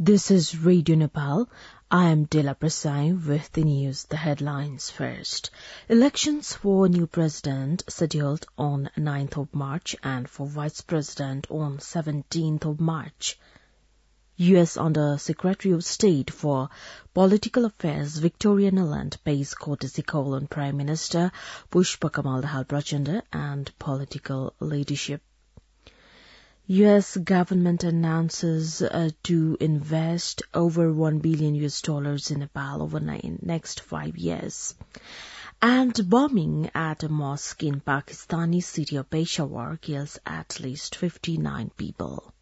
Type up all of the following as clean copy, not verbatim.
This is Radio Nepal. I am Dela Prasai with the news, the headlines first. Elections for new president scheduled on 9th of March and for vice president on 17th of March. U.S. Under Secretary of State for Political Affairs Victoria Nuland pays courtesy call on Prime Minister Pushpakamal Dahal Prachanda and political leadership. U.S. government announces to invest over $1 billion in Nepal over the next 5 years. And bombing at a mosque in Pakistani city of Peshawar kills at least 59 people.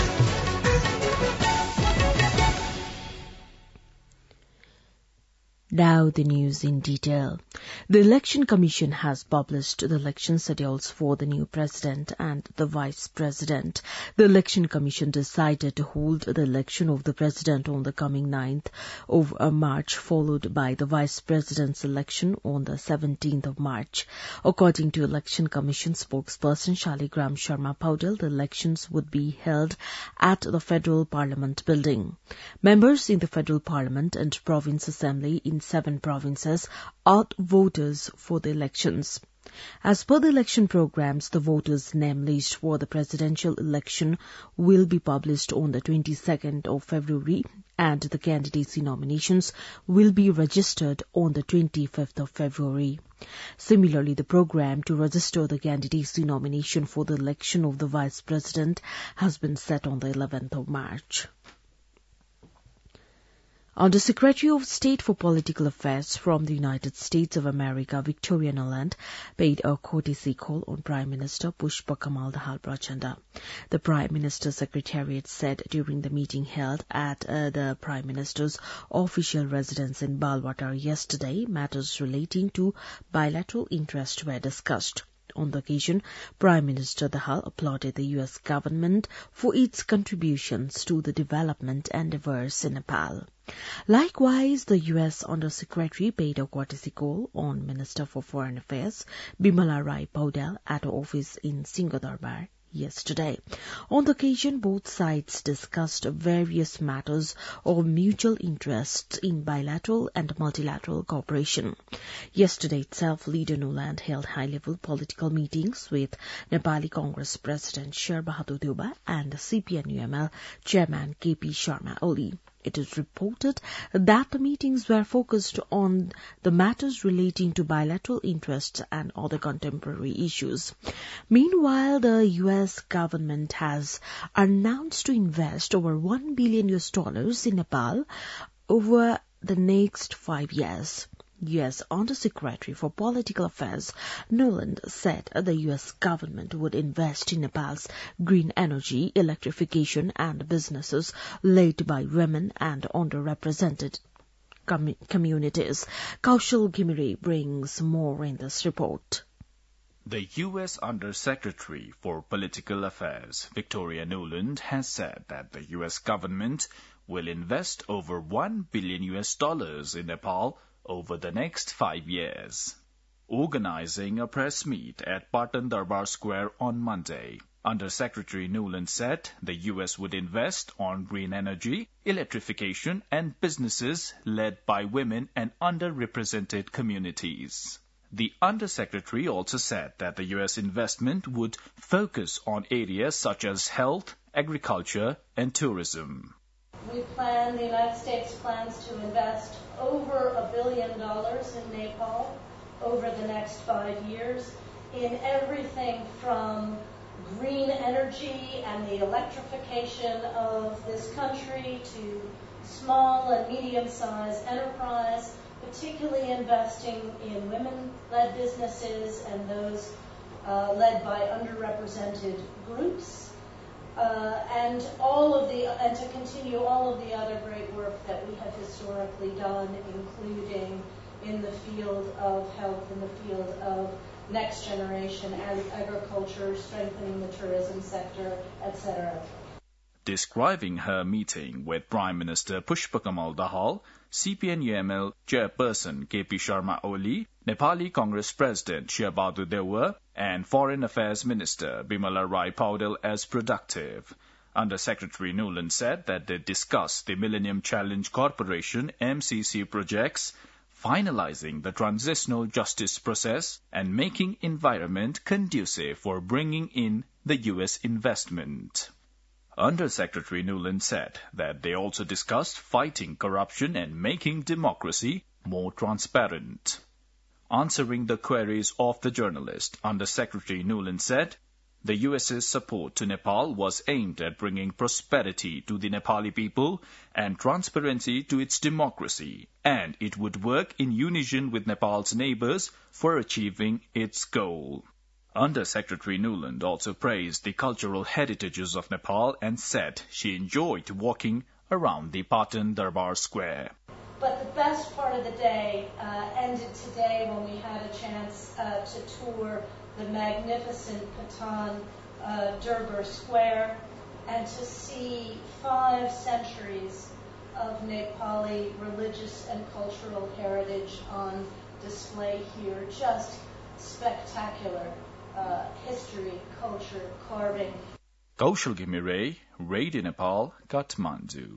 Now the news in detail. The Election Commission has published the election schedules for the new president and the vice president. The Election Commission decided to hold the election of the president on the coming 9th of March, followed by the vice president's election on the 17th of March. According to Election Commission spokesperson Shaligram Sharma Paudel, the elections would be held at the Federal Parliament building. Members in the Federal Parliament and Province Assembly in 7 provinces are voters for the elections. As per the election programs, the voters' name list for the presidential election will be published on the 22nd of February and the candidacy nominations will be registered on the 25th of February. Similarly, the program to register the candidacy nomination for the election of the vice president has been set on the 11th of March. Under Secretary of State for Political Affairs from the United States of America, Victoria Nuland paid a courtesy call on Prime Minister Pushpakamal Dahal Prachanda. The Prime Minister's Secretariat said during the meeting held at the Prime Minister's official residence in Balwatar yesterday, matters relating to bilateral interest were discussed. On the occasion, Prime Minister Dahal applauded the U.S. government for its contributions to the development endeavours in Nepal. Likewise, the U.S. Under-Secretary paid a courtesy call on Minister for Foreign Affairs Bimala Rai Paudel at her office in Singhadarbar yesterday. On the occasion, both sides discussed various matters of mutual interest in bilateral and multilateral cooperation. Yesterday itself, Leader Nuland held high-level political meetings with Nepali Congress President Sher Bahadur Deuba and CPN-UML Chairman KP Sharma Oli. It is reported that the meetings were focused on the matters relating to bilateral interests and other contemporary issues. Meanwhile, the U.S. government has announced to invest over $1 billion in Nepal over the next 5 years. U.S. Under-Secretary for Political Affairs Nuland said the U.S. government would invest in Nepal's green energy, electrification and businesses led by women and underrepresented communities. Kaushal Ghimire brings more in this report. The U.S. Under-Secretary for Political Affairs, Victoria Nuland, has said that the U.S. government will invest over $1 billion in Nepal over the next 5 years. Organizing a press meet at Patan Darbar Square on Monday, Under-Secretary Nuland said the U.S. would invest on green energy, electrification, and businesses led by women and underrepresented communities. The Under-Secretary also said that the U.S. investment would focus on areas such as health, agriculture, and tourism. The United States plans to invest over $1 billion in Nepal over the next 5 years in everything from green energy and the electrification of this country to small and medium-sized enterprise, particularly investing in women-led businesses and those led by underrepresented groups. And to continue all of the other great work that we have historically done, including in the field of health, in the field of next generation agriculture, strengthening the tourism sector, etc. Describing her meeting with Prime Minister Pushpakamal Dahal, CPN-UML Chairperson KP Sharma Oli, Nepali Congress President Sher Bahadur Deuba, and Foreign Affairs Minister Bimala Rai Paudel as productive. Under-Secretary Nuland said that they discussed the Millennium Challenge Corporation MCC projects, finalizing the transitional justice process and making environment conducive for bringing in the U.S. investment. Under-Secretary Nuland said that they also discussed fighting corruption and making democracy more transparent. Answering the queries of the journalist, Under-Secretary Nuland said the U.S.'s support to Nepal was aimed at bringing prosperity to the Nepali people and transparency to its democracy, and it would work in unison with Nepal's neighbors for achieving its goal. Under-Secretary Nuland also praised the cultural heritages of Nepal and said she enjoyed walking around the Patan Darbar Square. But the best part of the day ended today when we had a chance to tour the magnificent Patan Darbar Square and to see 5 centuries of Nepali religious and cultural heritage on display here. Just spectacular. History, culture, carving. Kaushal Gimire, Radio Nepal, Kathmandu.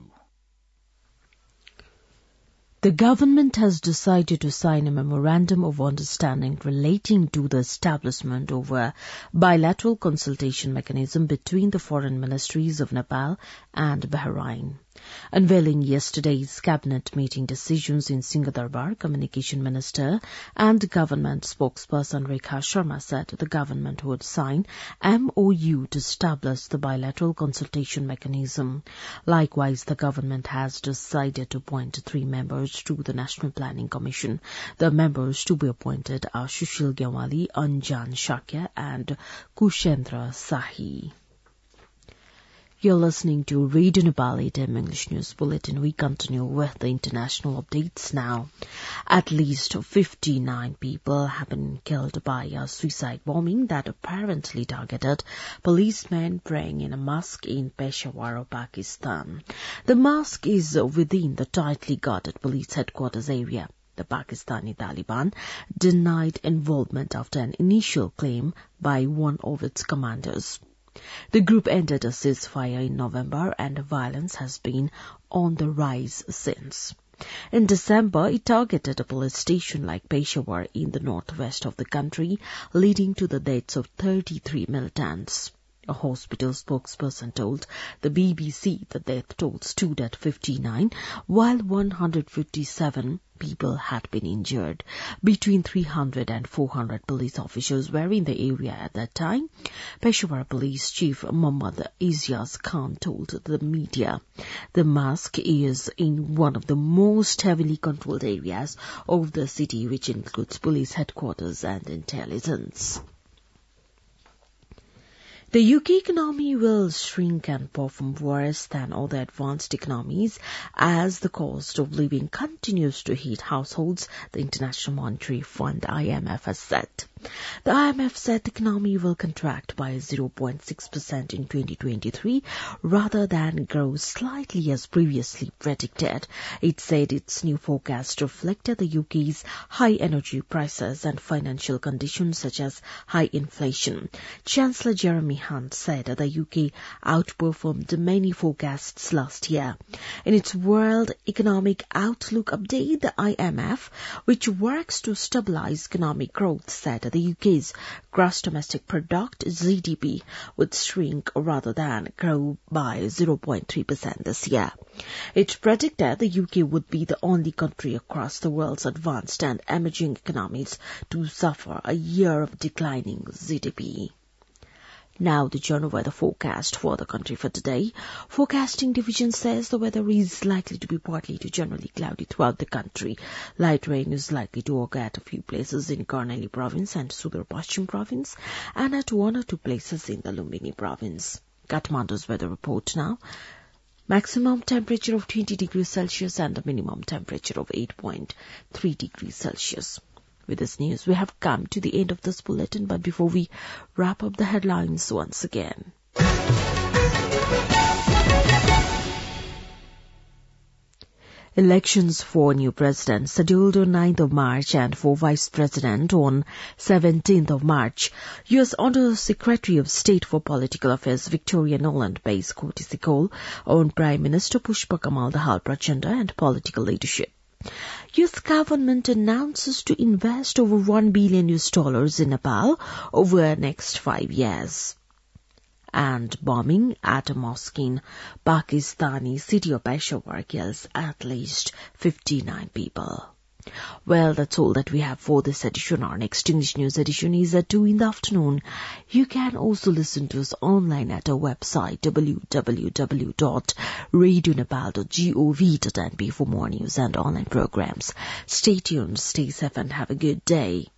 The government has decided to sign a memorandum of understanding relating to the establishment of a bilateral consultation mechanism between the foreign ministries of Nepal and Bahrain. Unveiling yesterday's cabinet meeting decisions in Singhadarbar, Communication Minister and government spokesperson Rekha Sharma said the government would sign MOU to establish the bilateral consultation mechanism. Likewise, the government has decided to appoint 3 members to the National Planning Commission. The members to be appointed are Sushil Gyawali, Anjan Shakya and Kushendra Sahi. You're listening to Radio Nepal 8am English News Bulletin. We continue with the international updates now. At least 59 people have been killed by a suicide bombing that apparently targeted policemen praying in a mosque in Peshawar, Pakistan. The mosque is within the tightly guarded police headquarters area. The Pakistani Taliban denied involvement after an initial claim by one of its commanders. The group ended a ceasefire in November and violence has been on the rise since. In December, it targeted a police station like Peshawar in the northwest of the country, leading to the deaths of 33 militants. A hospital spokesperson told the BBC the death toll stood at 59, while 157 people had been injured. Between 300 and 400 police officers were in the area at that time. Peshawar Police Chief Muhammad Izyas Khan told the media the mosque is in one of the most heavily controlled areas of the city, which includes police headquarters and intelligence. The UK economy will shrink and perform worse than other advanced economies as the cost of living continues to hit households, the International Monetary Fund IMF has said. The IMF said the economy will contract by 0.6% in 2023 rather than grow slightly as previously predicted. It said its new forecast reflected the UK's high energy prices and financial conditions such as high inflation. Chancellor Jeremy Hunt said the UK outperformed many forecasts last year. In its World Economic Outlook update, the IMF, which works to stabilize economic growth, said the UK's gross domestic product, GDP, would shrink rather than grow by 0.3% this year. It predicted the UK would be the only country across the world's advanced and emerging economies to suffer a year of declining GDP. Now the general weather forecast for the country for today. Forecasting division says the weather is likely to be partly to generally cloudy throughout the country. Light rain is likely to occur at a few places in Karnali province and Sudur Pashchim province and at 1 or 2 places in the Lumbini province. Kathmandu's weather report now. Maximum temperature of 20 degrees Celsius and a minimum temperature of 8.3 degrees Celsius. With this news, we have come to the end of this bulletin, but before we wrap up the headlines once again. Elections for new president scheduled on 9th of March and for vice president on 17th of March. U.S. Under Secretary of State for Political Affairs Victoria Nuland pays courtesy call on Prime Minister Pushpa Kamal Dahal Prachanda and political leadership. U.S. government announces to invest over $1 billion in Nepal over the next 5 years. And bombing at a mosque in Pakistani city of Peshawar kills at least 59 people. Well, that's all that we have for this edition. Our next English news edition is at 2 in the afternoon. You can also listen to us online at our website www.radionepal.gov.np for more news and online programs. Stay tuned, stay safe and have a good day.